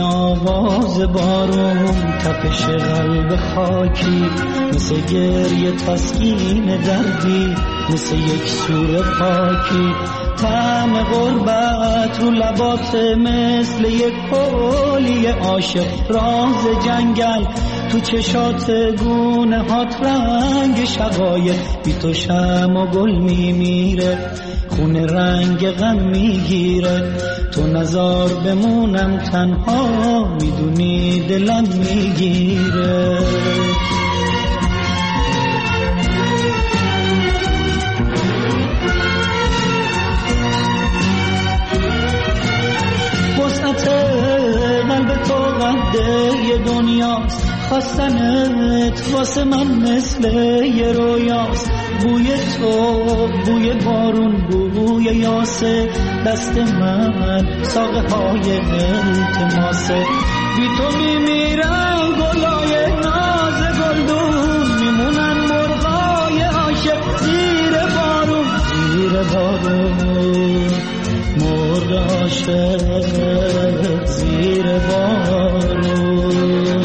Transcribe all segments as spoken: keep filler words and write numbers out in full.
آواز بارون، تپش قلب خاکی، مثل گریه تسکین دردی، مثل یک سور پاکی. طعم غربت رو لبات مثل یک کولی عاشق، راز جنگل تو چشات گونه هات رنگ شقایق. بی تو شمع و گل میمیره، خون رنگ غم میگیره. تو نزار بمونم تنها، میدونی دلم میگیره. وسعت قلب تو قده ی دنیاست، خواستنت واسه من مثل یه رویاست. بوی تو بوی بارون، بوی یاسه، دست من ساقه های التماسه. بی تو میمیرن گلای ناز گلدون، میمونن مرغای عاشق زیر بارون. زیر بارون مرغ عاشق زیر بارون.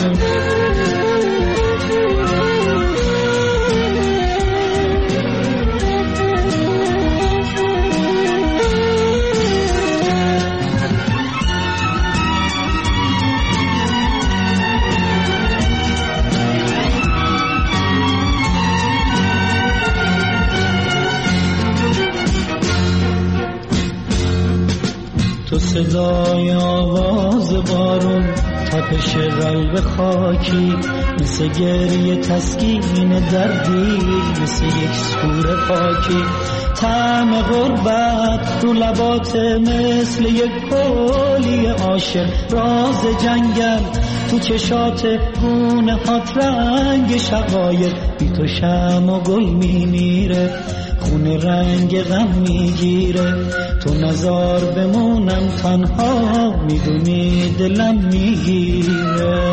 تو صدای آواز بارون، تپش قلب خاکی، مثل گریه تسکین دردی، مثل یک سور پاکی. طعم غربت رو لبات مثل یک کولی عاشق، راز جنگل تو چشات گونه هات رنگ شقایق. بی تو شمع و گل میمیره، خون رنگ غم میگیره. تو نزار بمونم تنها، میدونی دلم میگیره.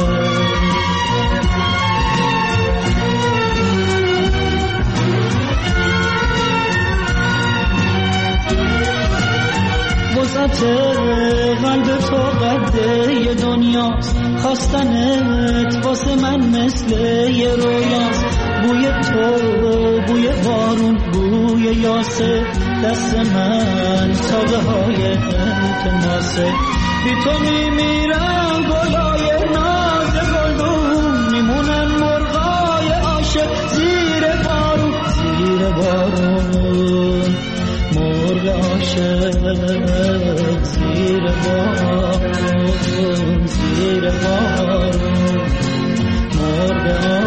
وسعت قلب تو قده ی دنیاست، خواستنت واسه من مثل یه رویاست. بوی تو بوی بارون، بوی یاسه، دست من ساقه های التماسه. بی تو میمیرن گلای ناز گلدون، میمونن مرغای عاشق زیر بارون. زیر بارون مرغ عاشق زیر بارون. زیر بارون مرغ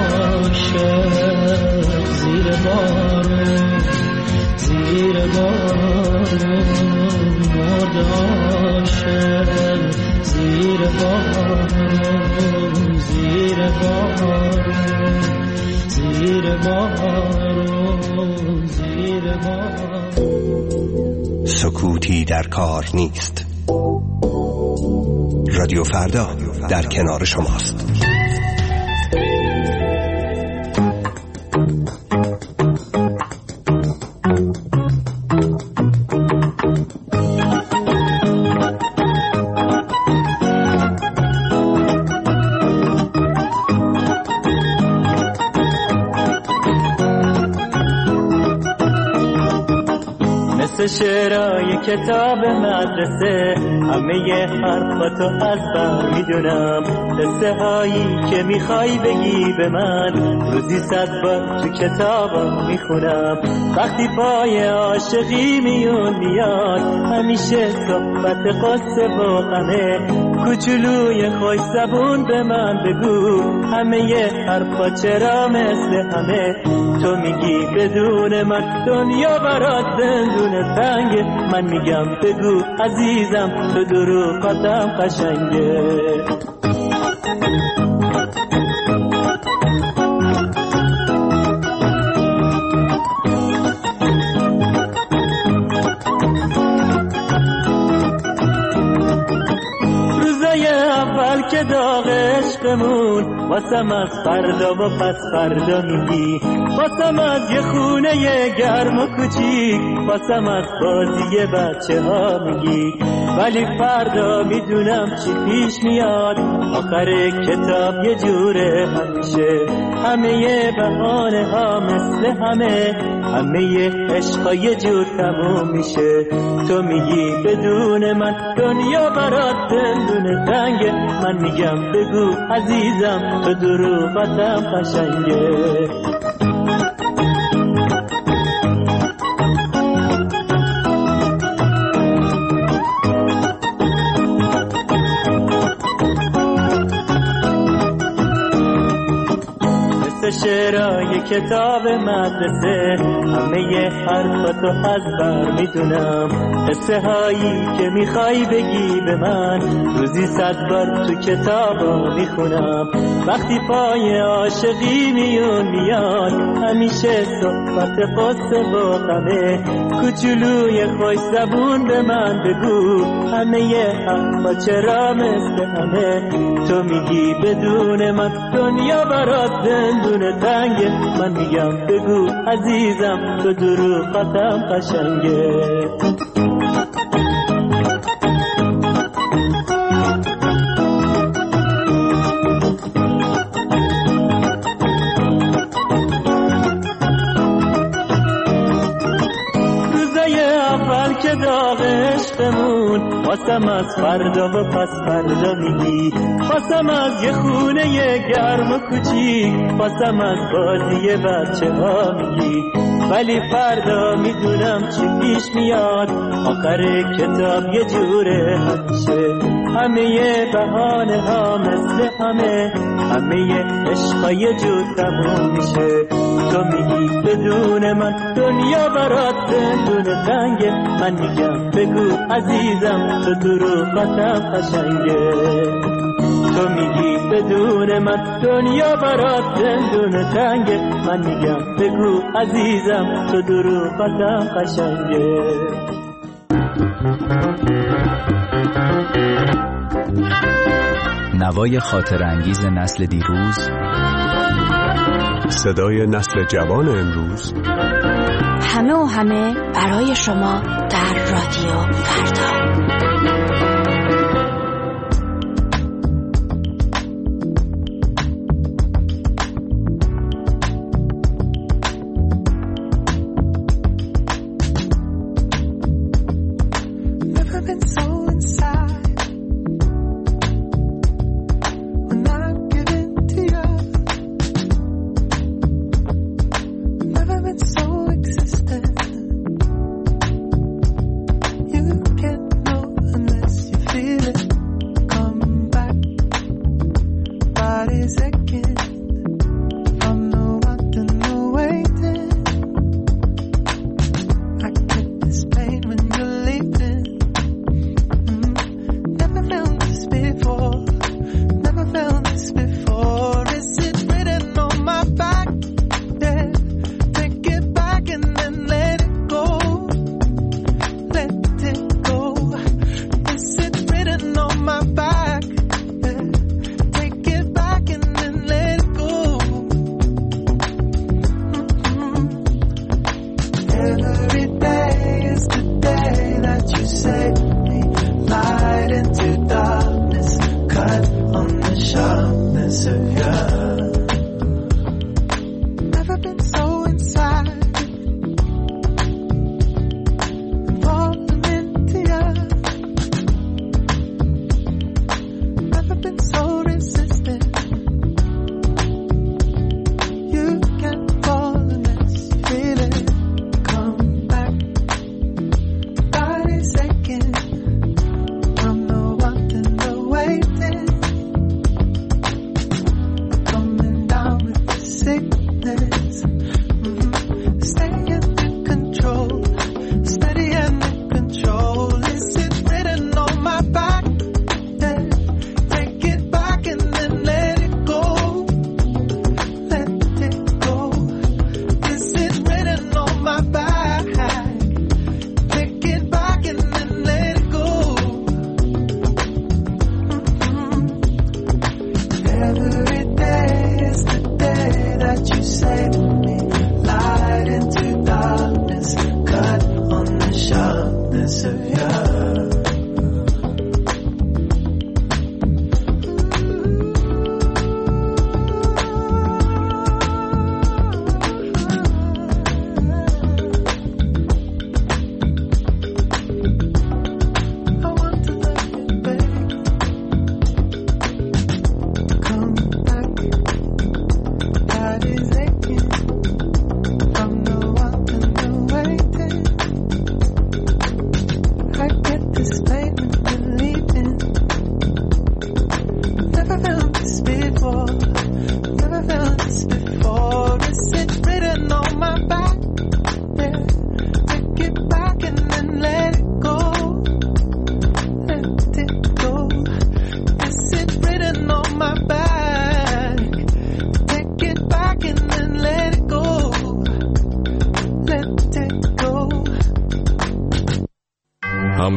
عاشق زیر بارون. زیر بارون مرغ عاشق زیر بارون. زیر بارون زیر بارون زیر بارون. سکوتی در کار نیست. رادیو فردا در کنار شماست. شعرهای کتاب مدرسه، همه حرفاتو از بر میدونم. قصه هایی که میخوای بگی به من، روزی صد بار تو کتابم میخونم. وقتی پای عاشقی میون میاد، همیشه صحبت قصه و غمه. کوچولوی خوش زبون به من بگو، همه حرفا چرا مثل همه. تو میگی بدون من دنیا برات زندون تنگه، من میگم بگو عزیزم تو دروغاتم قشنگه. که داغ عشقمون واسم از فردا و پس فردا میگی، واسم از یه خونه گرم و کوچیک، واسم از بازی بچه ها میگی. ولی فردا میدونم چی پیش میاد. آخر کتاب یه جوره همیشه، همه بهانه ها مثل همه، همه عشقا یه جور تموم میشه. تو میگی بدون من دنیا برات دندون تنگه، من میگم بگو عزیزم تو دروغتم قشنگه. شعرهای کتاب مدرسه، همه حرفاتو از بر میدونم. قصه هایی که میخوای بگی به من، روزی صد بار تو کتابا میخونم. وقتی پای عاشقی میون میاد، همیشه صحبت قصه با غمه. کوچولوی خوش زبون به من بگو، همه حرفا چرا مثل همه. تو میگی بدون من دنیا برات دندون تنگه، من میگم بگو عزیزم تو دروغتم قشنگه. که داغ عشقمون واسم از فردا و پس فردا میگی، واسم از یه خونه یه گرم و کوچیک، واسم از بازی بچه ها میگی. ولی فردا میدونم چی پیش میاد. آخر کتاب یه جوره همیشه، همه بهانه ها مثل همه، همه عشقا یه جور تموم میشه. تو میگی بدون من دنیا برات دندون تنگه، من میگم بگو عزیزم تو دروغتم قشنگه. تو میگی بدون من دنیا برات دندون تنگه، من میگم بگو عزیزم تو دروغتم قشنگه. نوای خاطر انگیز نسل دیروز، صدای نسل جوان امروز، همه و همه برای شما در رادیو فردا.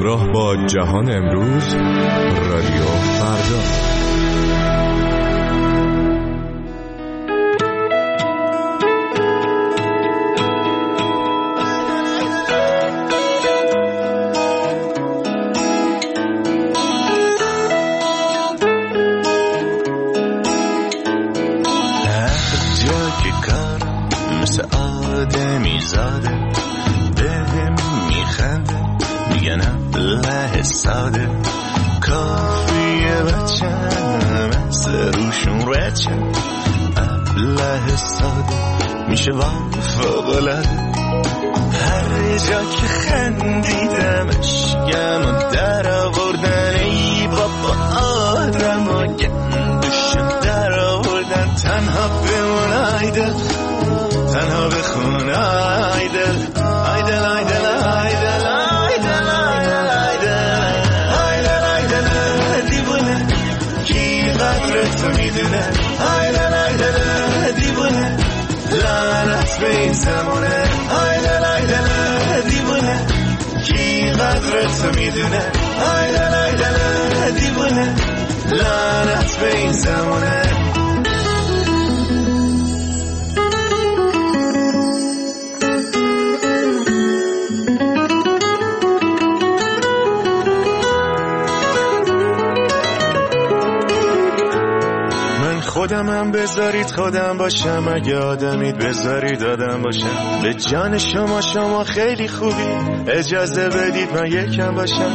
همراه با جهان امروز، رادیو فردا. ساده کافیه بچم از روشون رچم ابله ساده میشه وام فوق‌العاده هر جا که خندیدمش گمون در آوردن ای بابا آدم و گندشون در آوردن تنها بمون آیدل تنها بخون آیدل آیدل آیدل آیدل تو میدونه آیدل آیدل دیوونه لعنت به این زمونه آیدل آیدل دیوونه کی قدر تو میدونه آیدل آیدل دیوونه لعنت به این زمونه خودمم بذارید خودم باشم اگه آدمید بذارید آدم باشم به جان شما شما خیلی خوبی اجازه بدید من یکم باشم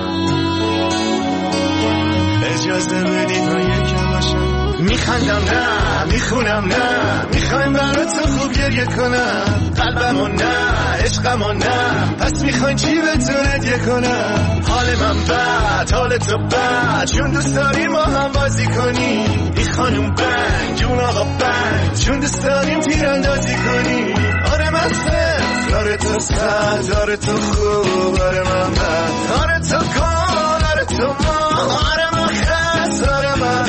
اجازه بدید من یکم باشم میخندم نه میخونم نه میخوایم برای تو خوب گریه کنم قلبمو نه عشقمو نه پس میخواین چی بهتون هدیه کنم حال من بد حال تو بد چون دوست داری ما هم بازی کنیم ای خانوم بنگ جون آقا بنگ چون دوست داریم تیراندازی کنیم آره من صفر آره تو صد آره تو خوب آره من بد آره تو گل آره تو ما آره من خست آره من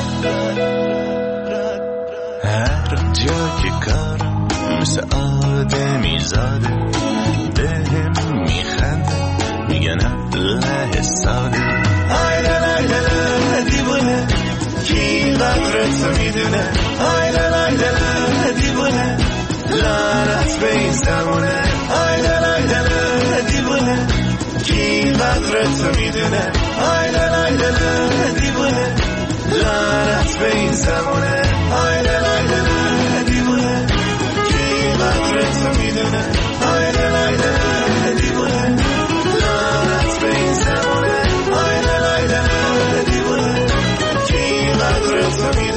هر جا که کارم مثل آدمی زاده بهم میخنده میگن ابله ساده آیدل آیدل دیوونه کی قدر تو میدونه آیدل آیدل دیوونه لعنت به این زمونه آیدل آیدل دیوونه کی قدر تو میدونه آیدل آیدل دیوونه لعنت به این زمونه آیدل آیدل دیوونه کی قدر تو میدونه آیدل آیدل دیوونه لعنت به این زمونه آیدل آیدل دیوونه کی قدر تو میدونه